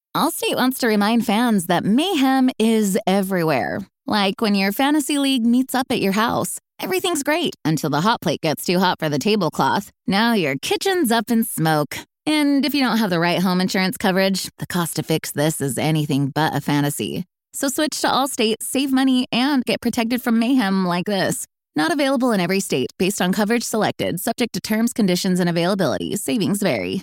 Allstate wants to remind fans that mayhem is everywhere. Like when your fantasy league meets up at your house. Everything's great until the hot plate gets too hot for the tablecloth. Now your kitchen's up in smoke. And if you don't have the right home insurance coverage, the cost to fix this is anything but a fantasy. So switch to Allstate, save money, and get protected from mayhem like this. Not available in every state based on coverage selected, subject to terms, conditions, and availability. Savings vary.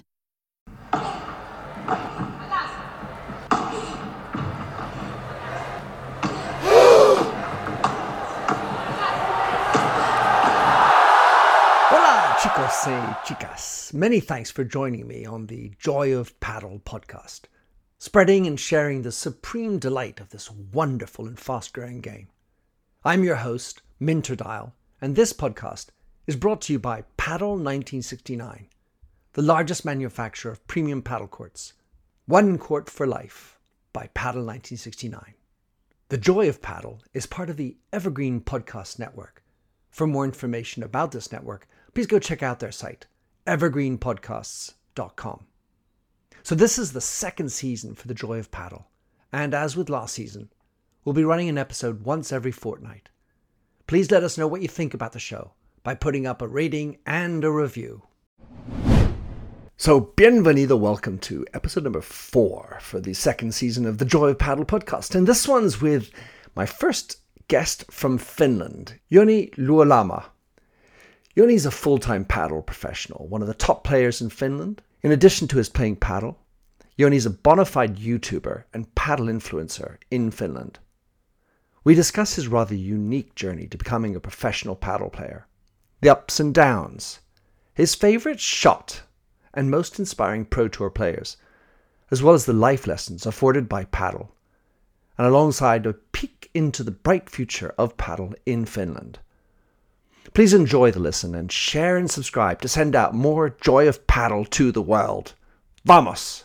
Hola, chicos y chicas. Many thanks for joining me on the Joy of Paddle podcast, spreading and sharing the supreme delight of this wonderful and fast-growing game. I'm your host, Minter Dial, and this podcast is brought to you by Paddle 1969, the largest manufacturer of premium paddle courts. One court for life by Paddle 1969. The Joy of Paddle is part of the Evergreen Podcast Network. For more information about this network, please go check out their site, evergreenpodcasts.com. So this is the second season for The Joy of Paddle, and as with last season, we'll be running an episode once every fortnight. Please let us know what you think about the show by putting up a rating and a review. So, bienvenido, welcome to episode number 4 for the second season of The Joy of Paddle podcast, and this one's with my first guest from Finland, Joni Luolama. Joni's a full-time paddle professional, one of the top players in Finland. In addition to his playing paddle, Joni's a bona fide YouTuber and paddle influencer in Finland. We discuss his rather unique journey to becoming a professional paddle player, the ups and downs, his favorite shot, and most inspiring Pro Tour players, as well as the life lessons afforded by paddle, and alongside a peek into the bright future of paddle in Finland. Please enjoy the listen and share and subscribe to send out more Joy of Paddle to the world. Vamos!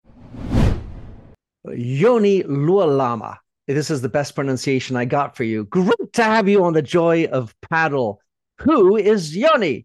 Joni Luolama. This is the best pronunciation I got for you. Great to have you on the Joy of Paddle. Who is Joni?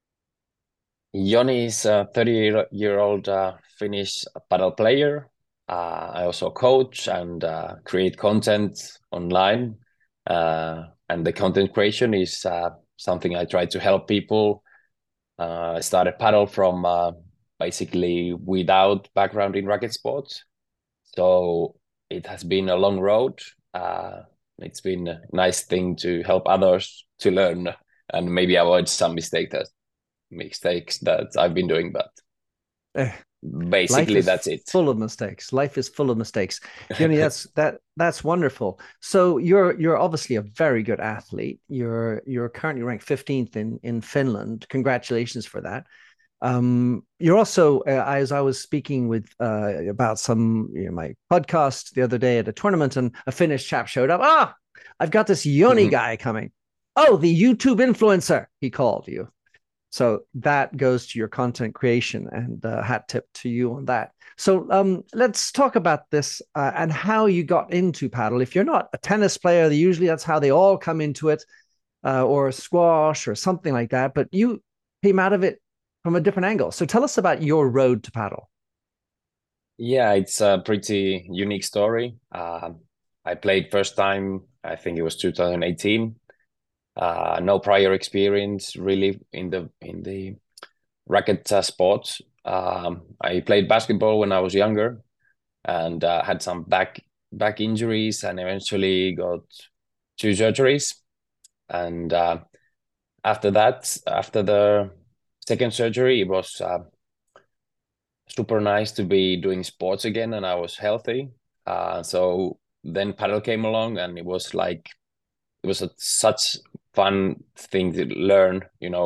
Joni is a 30-year-old Finnish paddle player. I also coach and create content online. And the content creation is something I try to help people. I started paddle from basically without background in racket sports. So it has been a long road. It's been a nice thing to help others to learn and maybe avoid some mistakes that I've been doing, but basically that's it. Full of mistakes. Life is full of mistakes. Joni, that's wonderful. So you're obviously a very good athlete. You're currently ranked 15th in Finland. Congratulations for that. You're also, as I was speaking with about my podcast the other day at a tournament, and a Finnish chap showed up. I've got this Joni guy coming. Oh, the YouTube influencer, he called you. So that goes to your content creation, and hat tip to you on that. So let's talk about this and how you got into paddle. If you're not a tennis player, usually that's how they all come into it, or squash or something like that. But you came out of it from a different angle. So tell us about your road to paddle. Yeah, it's a pretty unique story. I played first time, I think it was 2018. No prior experience really in the racket sports. I played basketball when I was younger and had some back injuries, and eventually got 2 surgeries. And after the second surgery, it was super nice to be doing sports again, and I was healthy. So then paddle came along, and it was such fun thing to learn,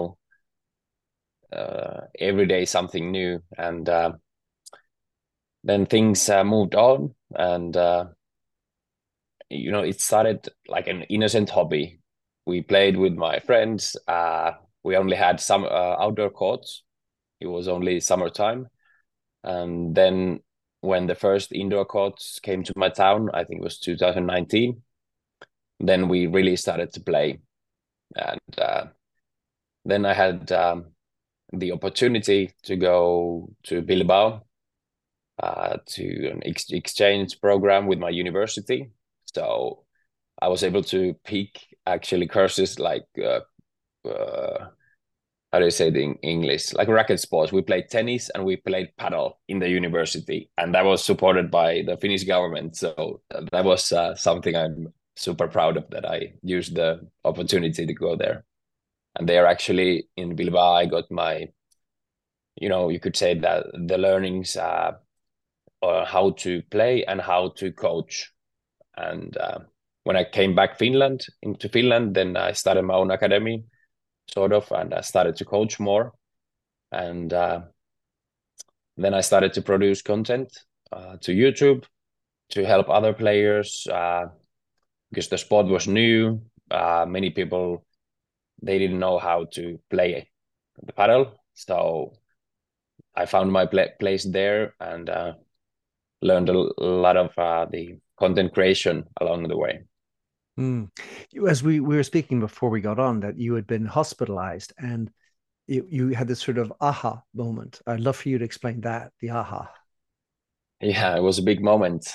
every day something new. And then things moved on, and it started like an innocent hobby. We played with my friends. We only had some outdoor courts. It was only summertime. And then when the first indoor courts came to my town, I think it was 2019, then we really started to play. And then I had the opportunity to go to Bilbao to an exchange program with my university. So I was able to pick actually courses like how do you say it in English? Like racket sports. We played tennis and we played paddle in the university, and that was supported by the Finnish government. So that was something I'm super proud of, that I used the opportunity to go there. And there actually in Bilbao, I got my, you could say that the learnings how to play and how to coach. And when I came back into Finland, then I started my own academy, sort of, and I started to coach more. And then I started to produce content to YouTube to help other players because the sport was new. Many people, they didn't know how to play the paddle. So I found my place there and learned a lot of the content creation along the way. Mm. As we were speaking before we got on, that you had been hospitalized and you had this sort of aha moment. I'd love for you to explain that, the aha. Yeah, it was a big moment.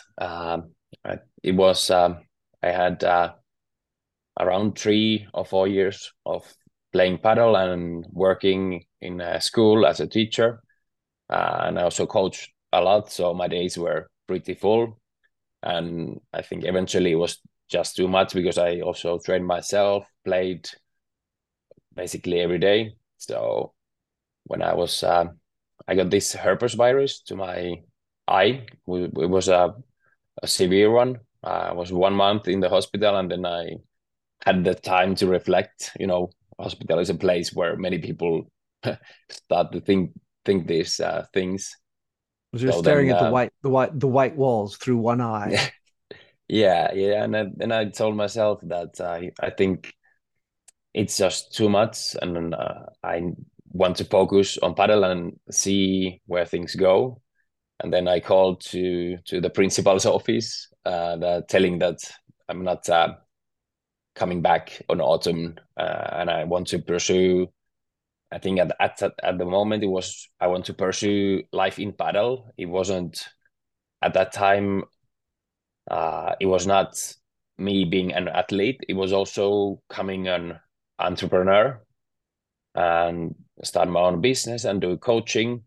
It was, I had around 3 or 4 years of playing paddle and working in a school as a teacher. And I also coached a lot, so my days were pretty full. And I think eventually it was just too much because I also trained myself, played basically every day. So when I got this herpes virus to my eye. It was a severe one. I was 1 month in the hospital, and then I had the time to reflect. Hospital is a place where many people start to think these things. Was you're So staring then, at the white walls through one eye. yeah, and I told myself that I think it's just too much, and I want to focus on paddle and see where things go. And then I called to the principal's office, telling that I'm not coming back on autumn, and I want to pursue. I think at the moment I want to pursue life in paddle. It wasn't at that time. It was not me being an athlete. It was also coming an entrepreneur and start my own business and do coaching.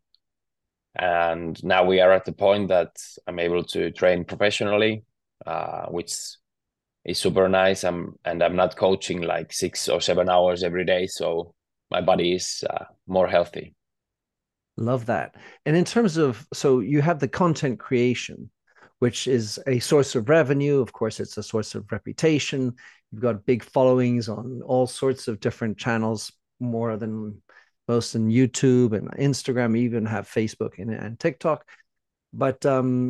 And now we are at the point that I'm able to train professionally, which is super nice. And I'm not coaching like 6 or 7 hours every day, so my body is more healthy. Love that. And in terms of, so you have the content creation, which is a source of revenue. Of course, it's a source of reputation. You've got big followings on all sorts of different channels, more than most in YouTube and Instagram. You even have Facebook and TikTok. But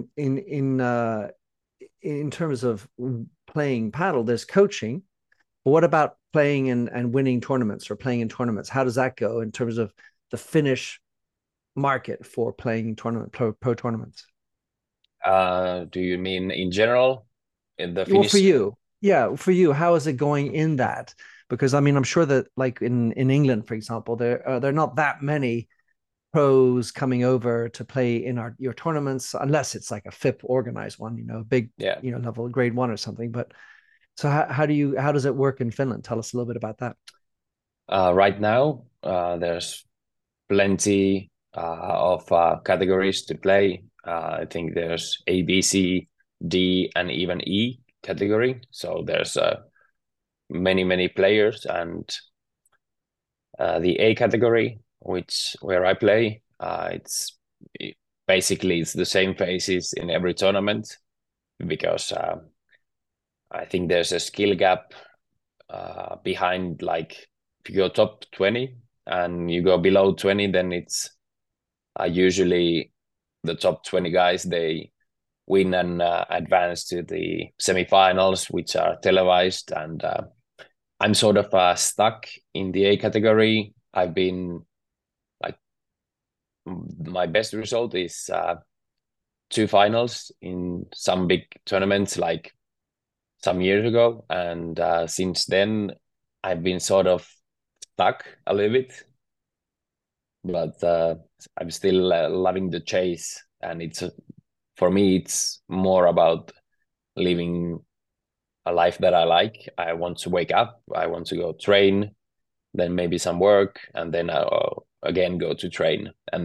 in terms of playing paddle, there's coaching. But what about playing and winning tournaments or playing in tournaments? How does that go in terms of the Finnish market for playing pro tournaments? Do you mean in general in the Well, for Finnish? you, yeah, for you, how is it going in that? Because I mean, I'm sure that like in England, for example, there are not that many pros coming over to play in your tournaments unless it's like a FIP organized one, big, Yeah. level grade one or something. But so how does it work in Finland? Tell us a little bit about that. Right now, there's plenty of categories to play. I think there's A, B, C, D, and even E category. So there's many players, and the A category, where I play, basically it's the same faces in every tournament because I think there's a skill gap behind, like if you go top 20 and you go below 20, then it's usually the top 20 guys, they win and advance to the semifinals, which are televised. And I'm sort of stuck in the A category. I've been like, my best result is 2 finals in some big tournaments like some years ago. And since then, I've been sort of stuck a little bit, but I'm still loving the chase, and it's for me, it's more about living a life that I like. I want to wake up, I want to go train, then maybe some work, and then I'll again go to train. And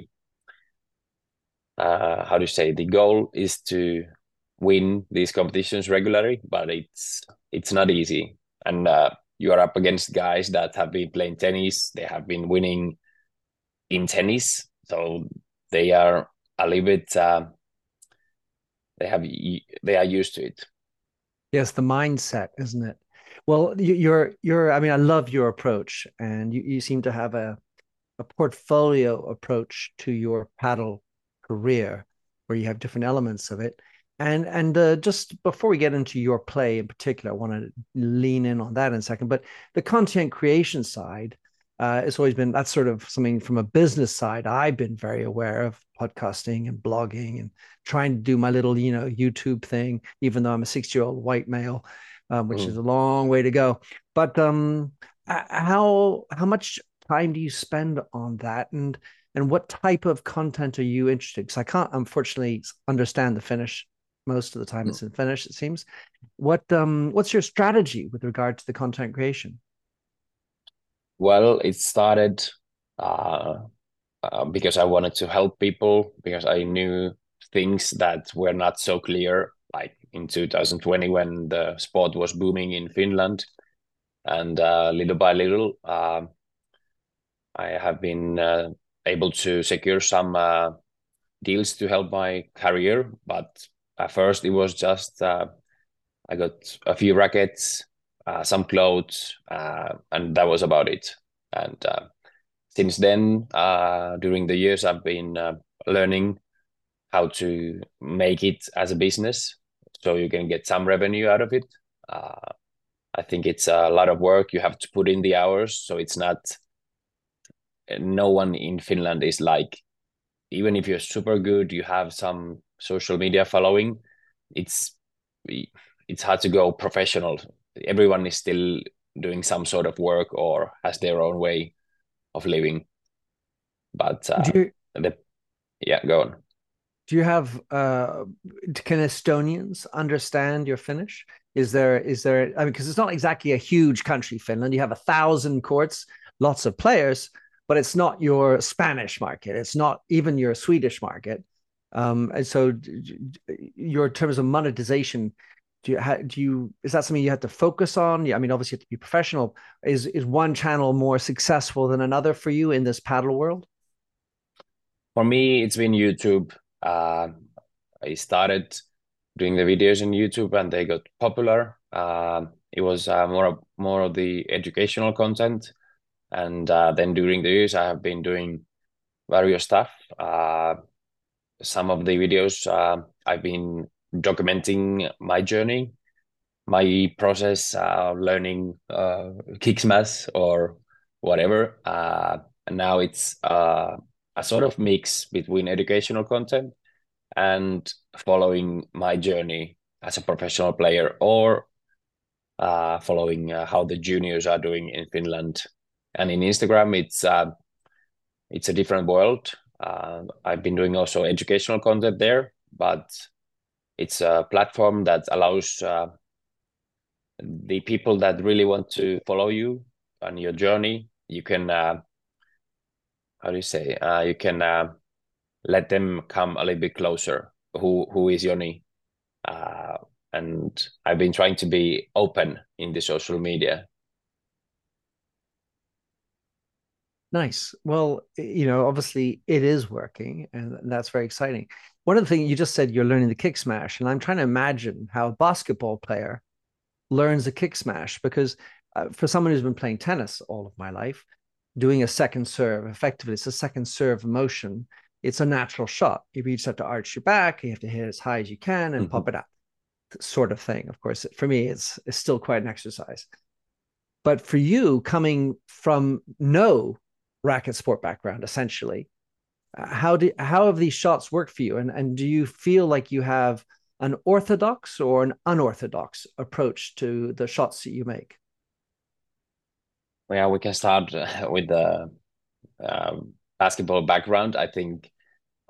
how do you say, the goal is to win these competitions regularly, but it's not easy. And you are up against guys that have been playing tennis, they have been winning in tennis, so they are a little bit they are used to it. Yes, the mindset, isn't it? Well, you're. I mean, I love your approach, and you seem to have a portfolio approach to your paddle career, where you have different elements of it. And just before we get into your play in particular, I want to lean in on that in a second. But the content creation side, it's always been that's sort of something from a business side. I've been very aware of podcasting and blogging and trying to do my little, YouTube thing, even though I'm a 60-year-old white male, which is Mm. a long way to go. But how much time do you spend on that, and what type of content are you interested? Because I can't unfortunately understand the Finnish. Most of the time it's in Finnish, it seems. What's your strategy with regard to the content creation? Well, it started because I wanted to help people, because I knew things that were not so clear, like in 2020 when the sport was booming in Finland. And little by little, I have been able to secure some deals to help my career. But at first, it was just I got a few rackets, some clothes, and that was about it. And since then, during the years, I've been learning how to make it as a business, so you can get some revenue out of it. Uh, I think it's a lot of work. You have to put in the hours, so it's not. No one in Finland is like, even if you're super good, you have some social media following. It's it's hard to go professional. Everyone is still doing some sort of work or has their own way of living. But Do you the yeah, go on. do you have can Estonians understand your Finnish? Is there I mean, because it's not exactly a huge country, Finland. You have 1,000 courts, lots of players, but it's not your Spanish market. It's not even your Swedish market. And so your terms of monetization, is that something you have to focus on? Yeah, I mean, obviously you have to be professional. Is one channel more successful than another for you in this paddle world? For me, it's been YouTube. Uh, I started doing the videos in YouTube and they got popular. It was more of the educational content, and then during the years, I have been doing various stuff. Some of the videos I've been documenting my journey, my process, learning kick smash or whatever. And now it's a sort of mix between educational content and following my journey as a professional player, or following how the juniors are doing in Finland. And in Instagram, it's a different world. I've been doing also educational content there, but it's a platform that allows the people that really want to follow you on your journey. You can, how do you say, you can let them come a little bit closer. Who is Joni? Uh, and I've been trying to be open in the social media. Nice. Well, obviously it is working, and that's very exciting. One of the things you just said, you're learning the kick smash, and I'm trying to imagine how a basketball player learns a kick smash because for someone who's been playing tennis all of my life, doing a second serve, effectively, it's a second serve motion. It's a natural shot. You just have to arch your back, you have to hit it as high as you can and Mhm. pop it out, sort of thing. Of course, for me, it's still quite an exercise. But for you, coming from no racket sport background, essentially, how have these shots worked for you? And do you feel like you have an orthodox or an unorthodox approach to the shots that you make? Yeah, we can start with the basketball background. I think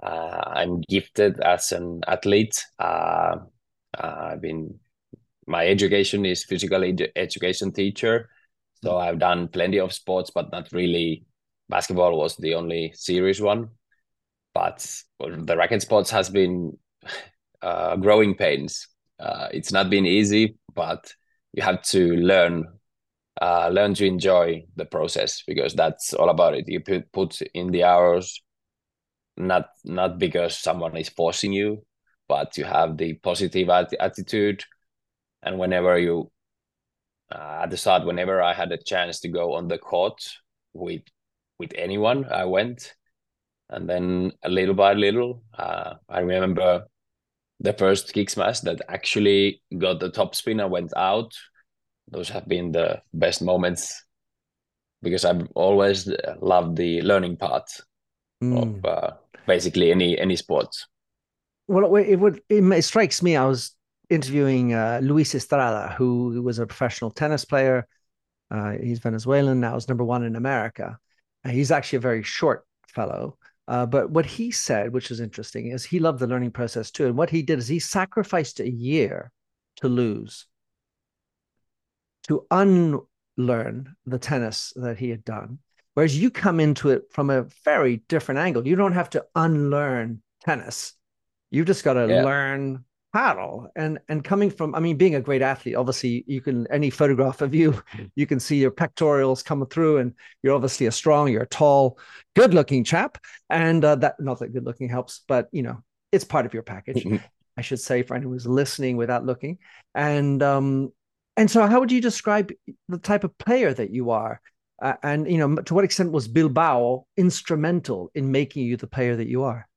I'm gifted as an athlete. I've been my education is physical education teacher, so I've done plenty of sports, but not really. Basketball was the only serious one, but the racket sports has been growing pains. It's not been easy, but you have to learn to enjoy the process, because that's all about it. You put in the hours, not because someone is forcing you, but you have the positive attitude. And whenever you at the start, whenever I had a chance to go on the court with anyone, I went. And then little by little, I remember the first kick smash that actually got the top spin and went out. Those have been the best moments, because I've always loved the learning part of basically any sports. Well, it strikes me. I was interviewing Luis Estrada, who was a professional tennis player. He's Venezuelan now. He's number one in America. He's actually a very short fellow. But what he said, which is interesting, is he loved the learning process too. And what he did is he sacrificed a year to lose, to unlearn the tennis that he had done. Whereas you come into it from a very different angle. You don't have to unlearn tennis. You've just got to learn paddle. And coming from, I mean, being a great athlete, obviously you can, any photograph of you, you can see your pectorals coming through, and you're obviously you're a tall, good looking chap. And that, not that good looking helps, but you know, it's part of your package, I should say, for anyone who's listening without looking. And so how would you describe the type of player that you are? And, you know, to what extent was Bilbao instrumental in making you the player that you are?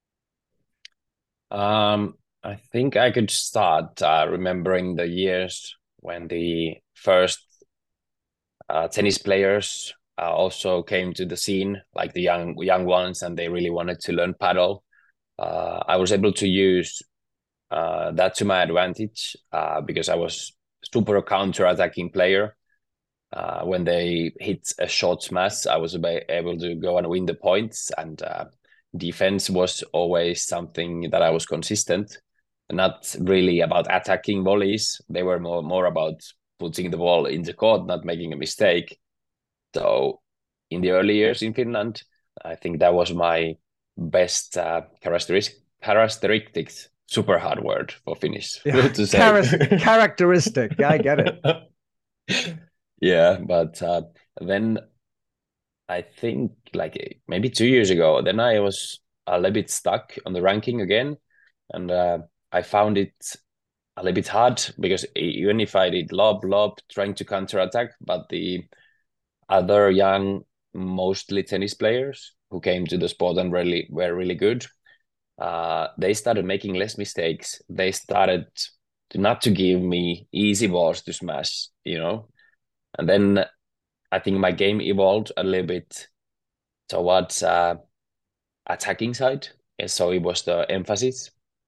I think I could start remembering the years when the first tennis players also came to the scene, like the young ones, and they really wanted to learn paddle. I was able to use that to my advantage, because I was super counter-attacking player. When they hit a short smash, I was able to go and win the points, and defense was always something that I was consistent. Not really about attacking volleys. They were more about putting the ball in the court, not making a mistake. So in the early years in Finland, I think that was my best characteristics. Super hard word for Finnish to say. Characteristic. Yeah, I get it. Yeah, but then I think like maybe 2 years ago, then I was a little bit stuck on the ranking again. And I found it a little bit hard, because even if I did lob, trying to counterattack, but the other young, mostly tennis players who came to the sport and really were really good, they started making less mistakes. They started not to give me easy balls to smash, you know. And then I think my game evolved a little bit towards attacking side. And so it was the emphasis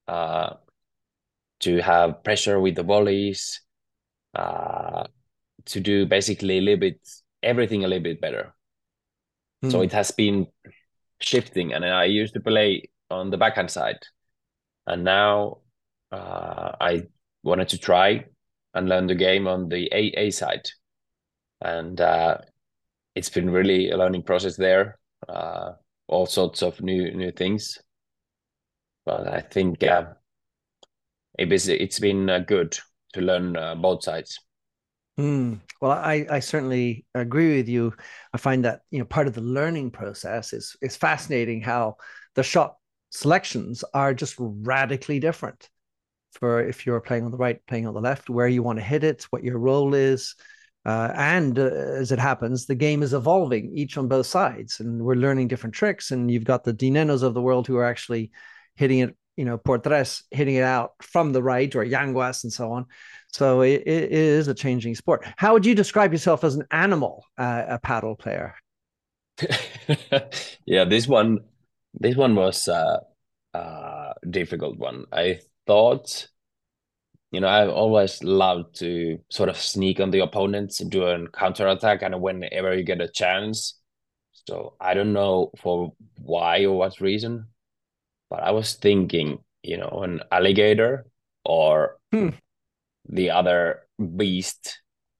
to have pressure with the volleys, to do basically everything a little bit better. So it has been shifting, and I used to play on the backhand side, and now I wanted to try and learn the game on the A side, and it's been really a learning process there. All sorts of new things, but I think it's been good to learn both sides. Well, I certainly agree with you. I find that, you know, part of the learning process is fascinating how the shot selections are just radically different for if you're playing on the right, playing on the left, where you want to hit it, what your role is. And as it happens, the game is evolving each on both sides, and we're learning different tricks. And you've got the Dinenos of the world who are actually hitting it, you know, por tres, hitting it out from the right, or Yanguas and so on. So it is a changing sport. How would you describe yourself as an animal, a paddle player? Yeah, this one was difficult one. I thought, you know, I've always loved to sort of sneak on the opponents and do a counter attack, and whenever you get a chance. So I don't know for why or what reason, but I was thinking, an alligator or Hmm. the other beast,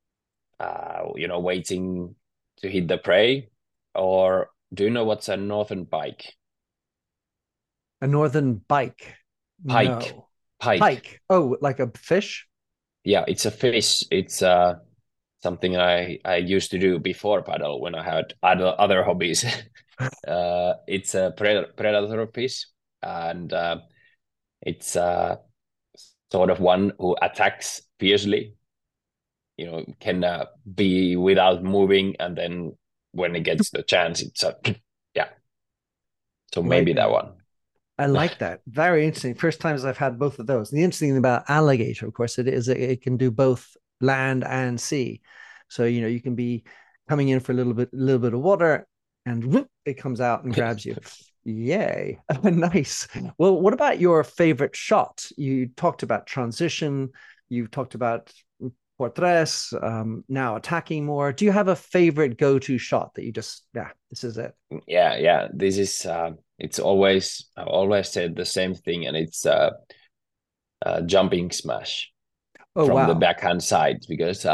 waiting to hit the prey. Or do you know what's a northern pike? A northern bike? Pike, No. pike. Pike. Oh, like a fish? Yeah, it's a fish. It's something I used to do before paddle when I had other hobbies. It's a predator fish, and it's sort of one who attacks fiercely. Can be without moving, and then when it gets the chance, it's yeah. So maybe that Lightning. one. I like that. Very interesting. First times I've had both of those. The interesting thing about alligator, of course, it can do both land and sea. So you can be coming in for a little bit of water, and whoop, it comes out and grabs you. Yay! Nice. Well, what about your favorite shot? You talked about transition. You talked about portres. Now attacking more. Do you have a favorite go-to shot that you just yeah, this is it? Yeah. This is it's always I've always said the same thing, and it's jumping smash Oh from the wow. backhand side because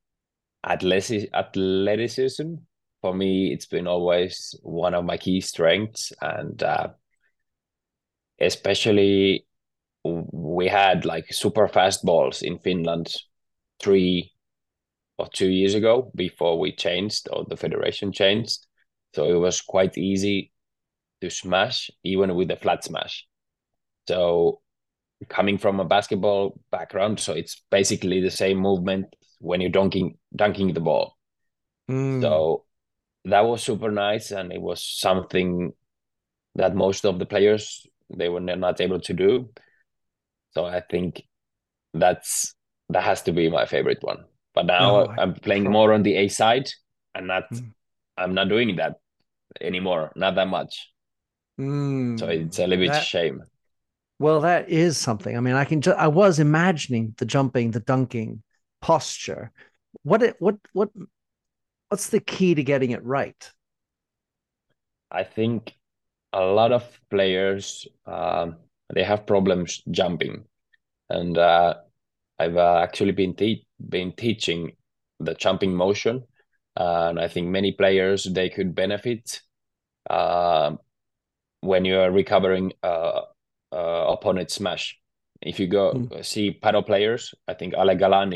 athleticism for me it's been always one of my key strengths, and especially we had like super fast balls in Finland 3 or 2 years ago before we changed or the federation changed. So it was quite easy to smash even with a flat smash. So coming from a basketball background, so it's basically the same movement when you're dunking the ball. Mm. So that was super nice, and it was something that most of the players they were not able to do. So I think that has to be my favorite one. But Oh, now I I'm playing try. more on the A side, and not Mm. I'm not doing that anymore, not that much. So it's Mm. a little bit That shame. well, that is something. I mean, I was imagining the jumping, the dunking posture. What's the key to getting it right? I think a lot of players they have problems jumping, and I've actually been teaching the jumping motion, and I think many players they could benefit uh, when you are recovering opponent smash. If you go Mm. see paddle players, I think Ale Galan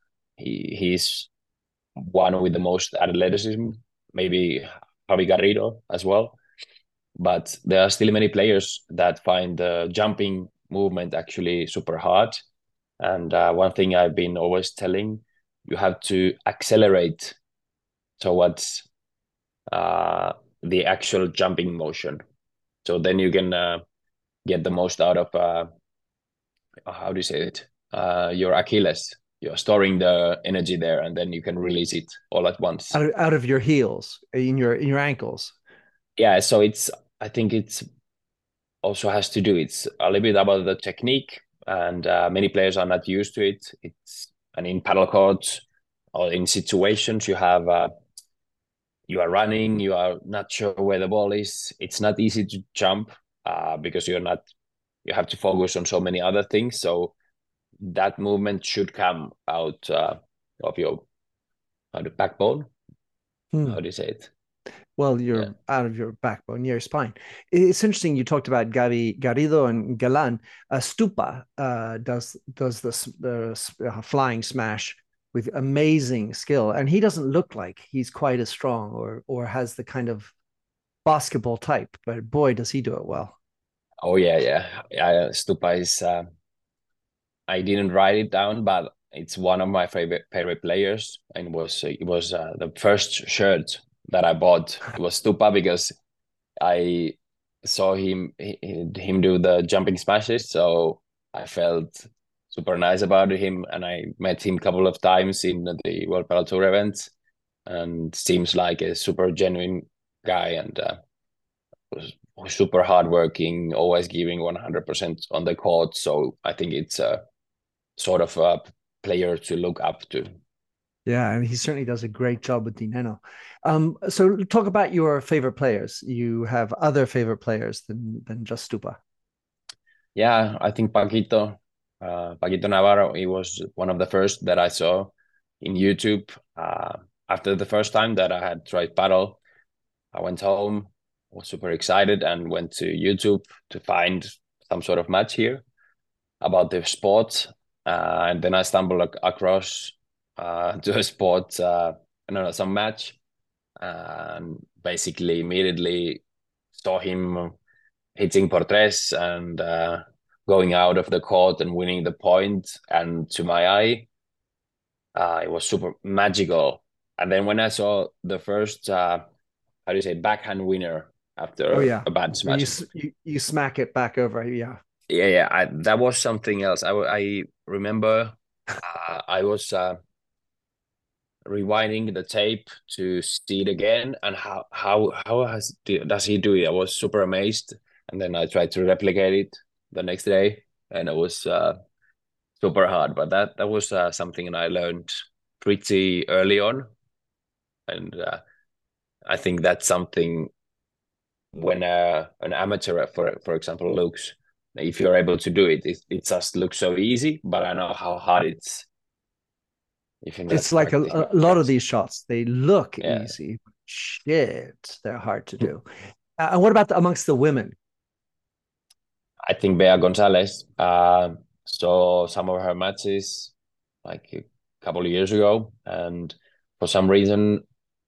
he's one with the most athleticism, maybe Javi Garrido as well. But there are still many players that find the jumping movement actually super hard. And one thing I've been always telling, you have to accelerate towards uh, the actual jumping motion. So then you can get the most out of, how do you say it? Your Achilles. You're storing the energy there, and then you can release it all at once. Out of your heels, in your ankles. Yeah, so I think it's also has to do. It's a little bit about the technique, and many players are not used to it. And in paddle courts or in situations you are running, you are not sure where the ball is. It's not easy to jump because you have to focus on so many other things. So that movement should come out of your the backbone. Hmm. How do you say it? Well, Yeah. you're out of your backbone, your spine. It's interesting. You talked about Garrido and Galan. Stupa does the flying smash with amazing skill, and he doesn't look like he's quite as strong or has the kind of basketball type, but boy, does he do it well. Oh yeah. Stupa is. I didn't write it down, but it's one of my favorite players, and it was the first shirt that I bought. It was Stupa because I saw him do the jumping smashes, so I felt super nice about him, and I met him a couple of times in the World Padel Tour events, and seems like a super genuine guy, and was super hardworking, always giving 100% on the court. So I think it's a sort of a player to look up to. Yeah, and he certainly does a great job with Dineno. So talk about your favorite players. You have other favorite players than just Stupa. Yeah, I think Paquito Navarro, he was one of the first that I saw in YouTube. After the first time that I had tried paddle, I went home, was super excited, and went to YouTube to find some sort of match here about the sport. And then I stumbled across to a sport, no, some match, and basically immediately saw him hitting por tres and going out of the court and winning the point. And to my eye, it was super magical. And then when I saw the first, how do you say, backhand winner Oh after yeah, a bad when smash, you smack it back over. Yeah. yeah, that was something else. I remember I was rewinding the tape to see it again, and does he do it? I was super amazed, and then I tried to replicate it the next day, and it was super hard. But that was something that I learned pretty early on, and I think that's something when an amateur, for example, looks. If you're able to do it, it just looks so easy. But I know how hard it's if in It's that like practice a lot of makes. these shots, they look Yeah. easy. Shit, they're hard to do. And what about amongst the women? I think Bea Gonzalez saw some of her matches like a couple of years ago, and for some reason,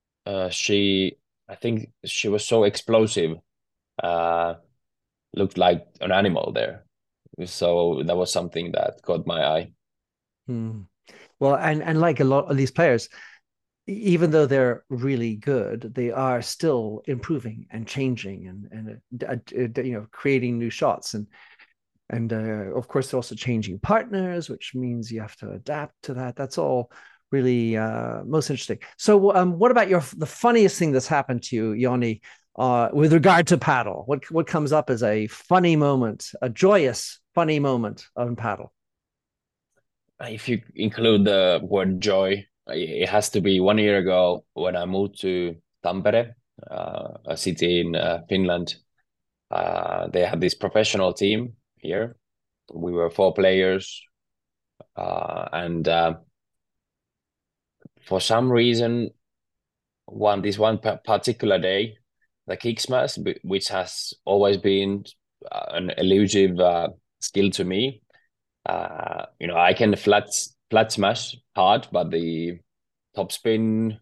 I think she was so explosive, uh, looked like an animal there. So that was something that caught my eye. Hmm. Well, and like a lot of these players, even though they're really good, they are still improving and changing and creating new shots and of course they're also changing partners, which means you have to adapt to that. That's all really most interesting. So, what about the funniest thing that's happened to you, Yoni, with regard to paddle? What comes up as a funny moment, a joyous funny moment on paddle? If you include the word joy, it has to be 1 year ago when I moved to Tampere, a city in Finland. They had this professional team here. We were four players, and for some reason, one particular day, the kick smash, which has always been an elusive skill to me. I can flat smash hard, but the top spin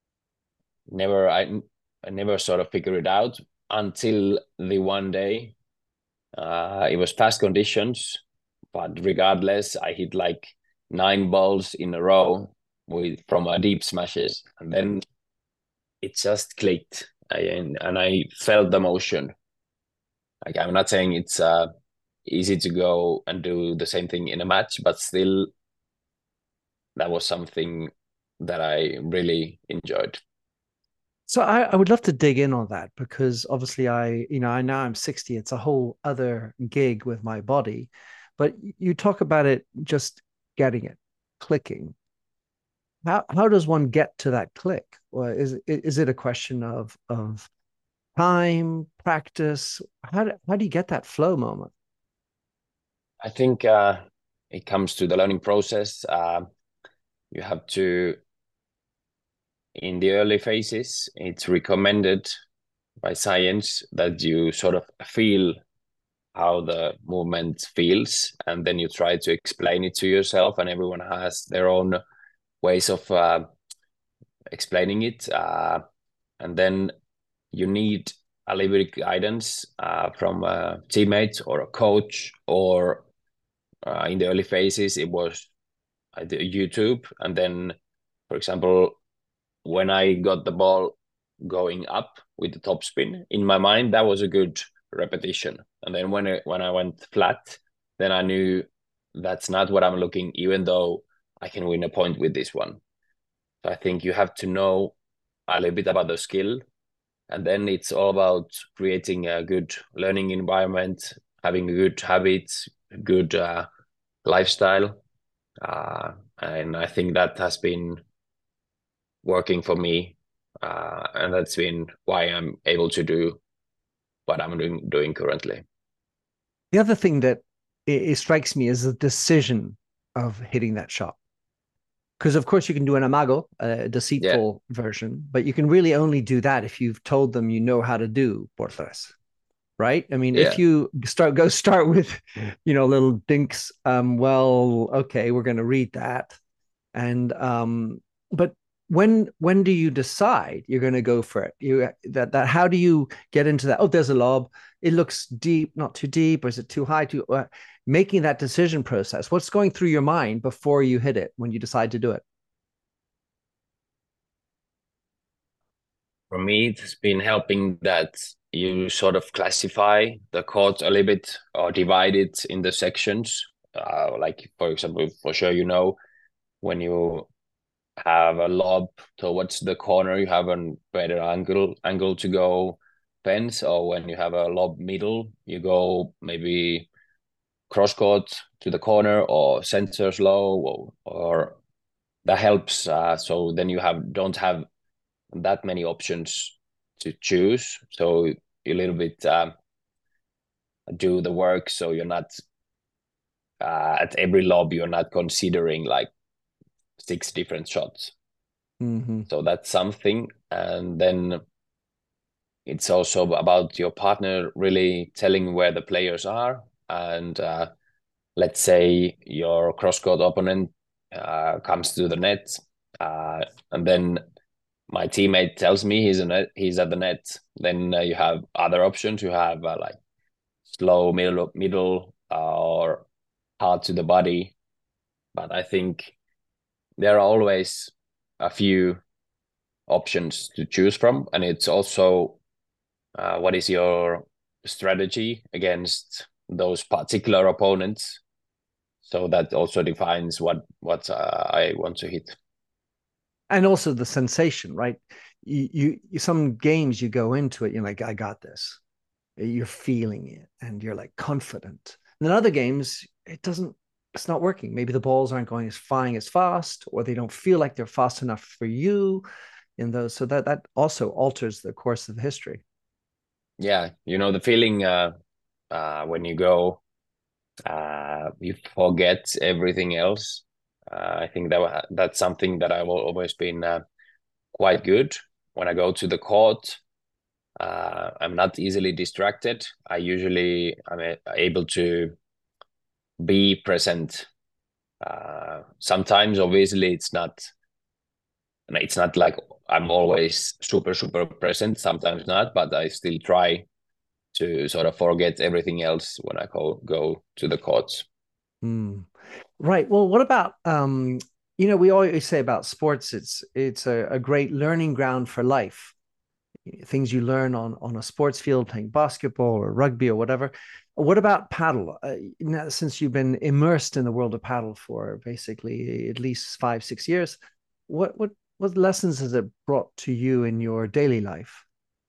never. I never sort of figured it out until the one day. It was fast conditions, but regardless, I hit like 9 balls in a row with from a deep smashes, and then it just clicked. And I felt the motion. Like I'm not saying it's easy to go and do the same thing in a match, but still, that was something that I really enjoyed. So I would love to dig in on that because obviously I now I'm 60. It's a whole other gig with my body, but you talk about it just getting it, clicking. How does one get to that click? Or is it a question of time, practice? How do you get that flow moment? I think it comes to the learning process. You have to, in the early phases, it's recommended by science that you sort of feel how the movement feels, and then you try to explain it to yourself, and everyone has their own ways of explaining it. And then you need a little bit of guidance from a teammate or a coach, or in the early phases, it was YouTube. And then, for example, when I got the ball going up with the top spin, in my mind, that was a good repetition. And then when I went flat, then I knew that's not what I'm looking, even though I can win a point with this one. So I think you have to know a little bit about the skill, and then it's all about creating a good learning environment, having a good habits, good lifestyle, and I think that has been working for me, and that's been why I'm able to do what I'm doing currently. The other thing that it strikes me as the decision of hitting that shot. Because of course you can do an amago, a Yeah, deceitful version, but you can really only do that if you've told them you know how to do por tres, right? I mean, if yeah. you start with, little dinks, well, okay, we're going to read that, and but when do you decide you're going to go for it? That how do you get into that? Oh, there's a lob. It looks deep, not too deep, or is it too high? Too making that decision process. What's going through your mind before you hit it when you decide to do it? For me, it's been helping that you sort of classify the chords a little bit or divide it in the sections. Like, for example, for sure, when you have a lob towards the corner, you have a better angle to go fence, or when you have a lob middle, you go maybe cross court to the corner or center slow, or that helps. So then you don't have that many options to choose. So you a little bit do the work. So you're not at every lob, you're not considering like 6 different shots. Mm-hmm. So that's something. And then it's also about your partner really telling where the players are. And let's say your cross-court opponent comes to the net, and then my teammate tells me he's at the net. Then you have other options. You have like slow, middle, or hard to the body. But I think there are always a few options to choose from, and it's also what is your strategy against those particular opponents. So that also defines what I want to hit. And also the sensation, right? Some games you go into it, you're like, I got this. You're feeling it, and you're like confident. And then other games, it's not working. Maybe the balls aren't going as flying as fast, or they don't feel like they're fast enough for you in those. So that also alters the course of the history. Yeah, the feeling when you go, you forget everything else. I think that's something that I've always been quite good when I go to the court. I'm not easily distracted. I'm able to be present. Sometimes, obviously, it's not like I'm always super, super present. Sometimes not, but I still try to sort of forget everything else when I go to the courts. Hmm. Right. Well, what about we always say about sports, it's a great learning ground for life. Things you learn on a sports field, playing basketball or rugby or whatever. What about paddle? Since you've been immersed in the world of paddle for basically at least 5, 6 years, what lessons has it brought to you in your daily life?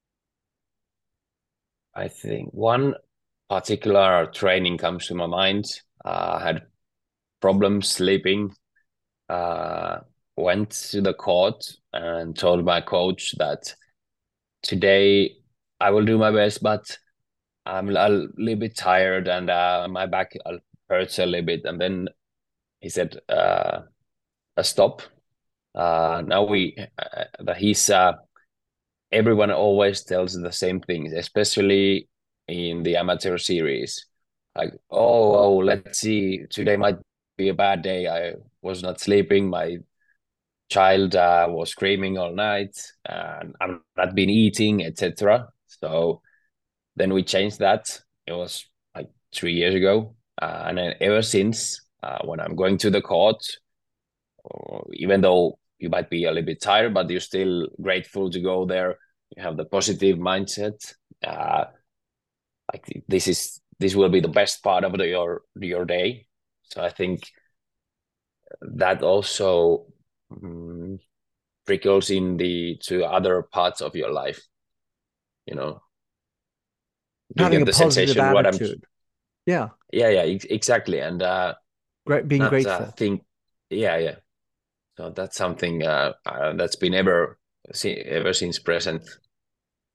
I think one particular training comes to my mind. I had problems sleeping. Uh, Went to the court and told my coach that today I will do my best, but I'm a little bit tired and my back hurts a little bit. And then he said, "Stop." Now that he's everyone always tells the same things, especially in the amateur series. Like, oh, let's see, today might be a bad day. I was not sleeping. My child was screaming all night, and I'm not been eating, etc. So then we changed that. It was like 3 years ago, and then ever since, when I'm going to the court, even though you might be a little bit tired, but you're still grateful to go there. You have the positive mindset. Uh, like this will be the best part of your day. So I think that also um, trickles in the to other parts of your life. You know, you Having get a the positive sensation what I'm. attitude. Yeah. Yeah, exactly, and Great, being not grateful. think. Yeah. So that's something that's been ever since present.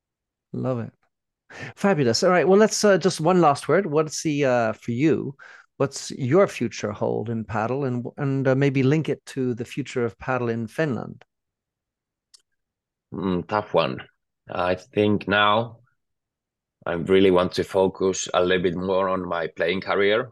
Love it. Fabulous. All right. Well, let's just one last word. What's the for you? what's your future hold in paddle, and maybe link it to the future of paddle in Finland? Tough one. I think now I really want to focus a little bit more on my playing career.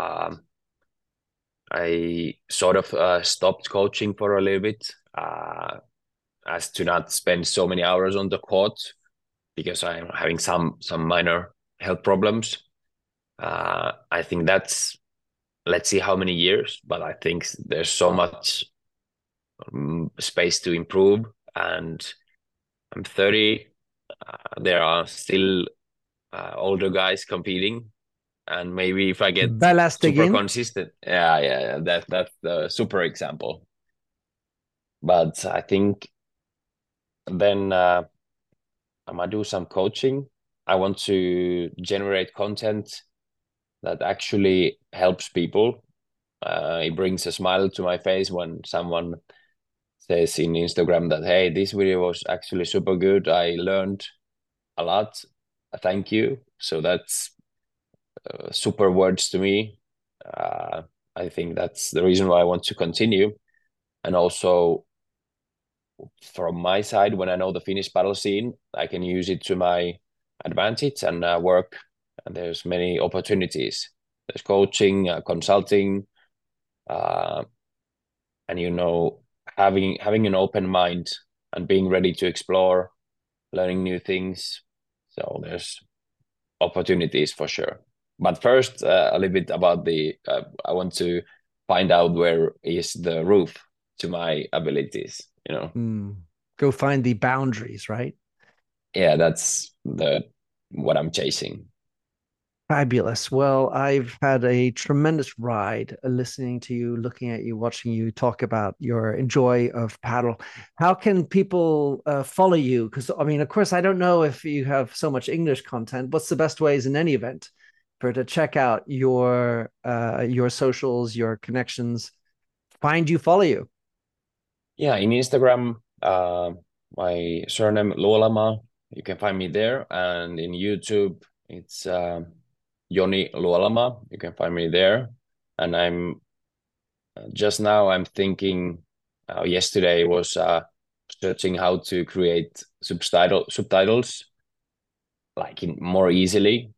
I sort of stopped coaching for a little bit, as to not spend so many hours on the court because I'm having some minor health problems. I think that's, let's see how many years, but I think there's so much space to improve, and I'm 30. There are still older guys competing, and maybe if I get super Ballastegin. consistent, yeah, that's the super example. But I think then I'm gonna do some coaching. I want to generate content that actually helps people. It brings a smile to my face when someone says in Instagram that, hey, this video was actually super good. I learned a lot. Thank you. So that's super words to me. I think that's the reason why I want to continue. And also from my side, when I know the Finnish paddle scene, I can use it to my advantage and work. And there's many opportunities. There's coaching, consulting, and having an open mind and being ready to explore, learning new things. So there's opportunities for sure. But first, a little bit about I want to find out where is the roof to my abilities, Go find the boundaries, right? Yeah, that's what I'm chasing. Fabulous. Well, I've had a tremendous ride listening to you, looking at you, watching you talk about your joy of paddle. How can people follow you? Because, I mean, of course, I don't know if you have so much English content. What's the best ways in any event to check out your socials, your connections, find you, follow you? Yeah, in Instagram, my surname Luolama, you can find me there, and in YouTube, it's Joni Luolama. You can find me there, and I'm just now I'm thinking. Yesterday was searching how to create subtitles like more easily.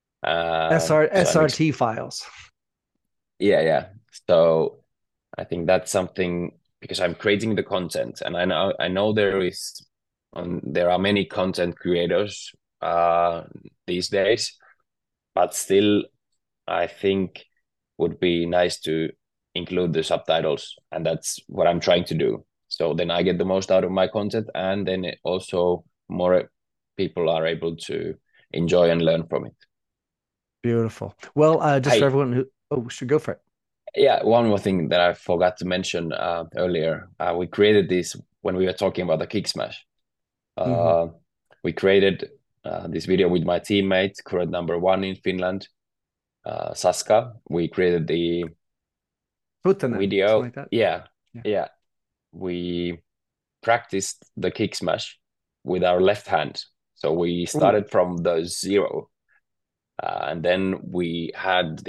SRT files. Yeah. So I think that's something, because I'm creating the content, and I know there are many content creators these days, but still I think would be nice to include the subtitles, and that's what I'm trying to do. So then I get the most out of my content, and then also more people are able to enjoy and learn from it. Beautiful. Well, just for everyone who should go for it. Yeah, one more thing that I forgot to mention earlier. We created this when we were talking about the kick smash. We created this video with my teammate, current #1 in Finland, Saska. We created the video. Like that. Yeah. We practiced the kick smash with our left hand. So we started from the zero. And then we had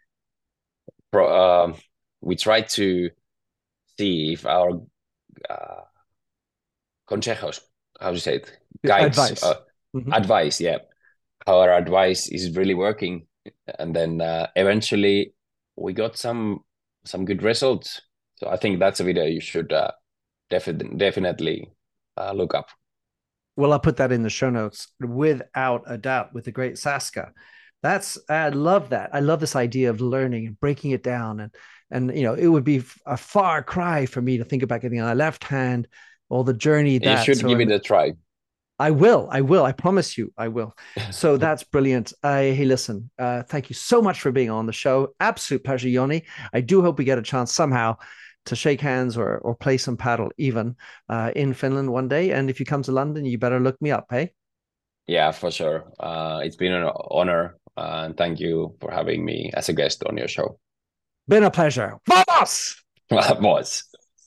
we tried to see if our consejos, how do you say it? Guides, advice, yeah. How our advice is really working. And then eventually we got some good results. So I think that's a video you should definitely look up. Well, I'll put that in the show notes without a doubt with the great Saska. I love that. I love this idea of learning and breaking it down. And it would be a far cry for me to think about getting on my left hand, all the journey that. You should give it a try. I will. I promise you, I will. So that's brilliant. Hey, listen, thank you so much for being on the show. Absolute pleasure, Joni. I do hope we get a chance somehow to shake hands or play some paddle even in Finland one day. And if you come to London, you better look me up, hey? Yeah, for sure. It's been an honor. And thank you for having me as a guest on your show. Been a pleasure. Vamos! Vamos!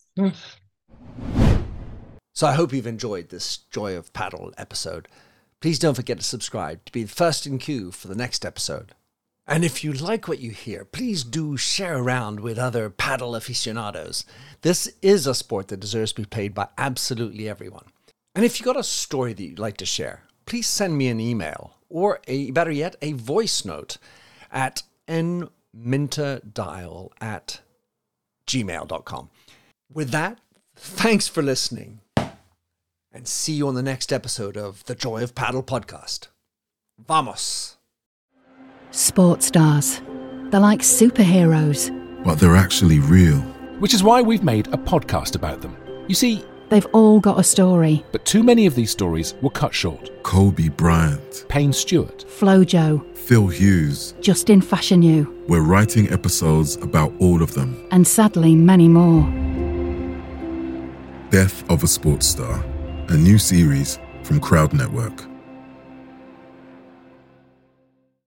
So I hope you've enjoyed this Joy of Paddle episode. Please don't forget to subscribe to be the first in queue for the next episode. And if you like what you hear, please do share around with other paddle aficionados. This is a sport that deserves to be played by absolutely everyone. And if you got a story that you'd like to share, please send me an email or, better yet, a voice note at nminterdial@gmail.com. With that, thanks for listening, and see you on the next episode of the Joy of Paddle podcast. Vamos! Sports stars. They're like superheroes. But they're actually real. Which is why we've made a podcast about them. You see, They've all got a story. but too many of these stories were cut short. Kobe Bryant, Payne Stewart, Flojo, Phil Hughes. Justin Fashanu, We're writing episodes about all of them. and sadly many more. Death of a Sports Star, a new series from Crowd Network.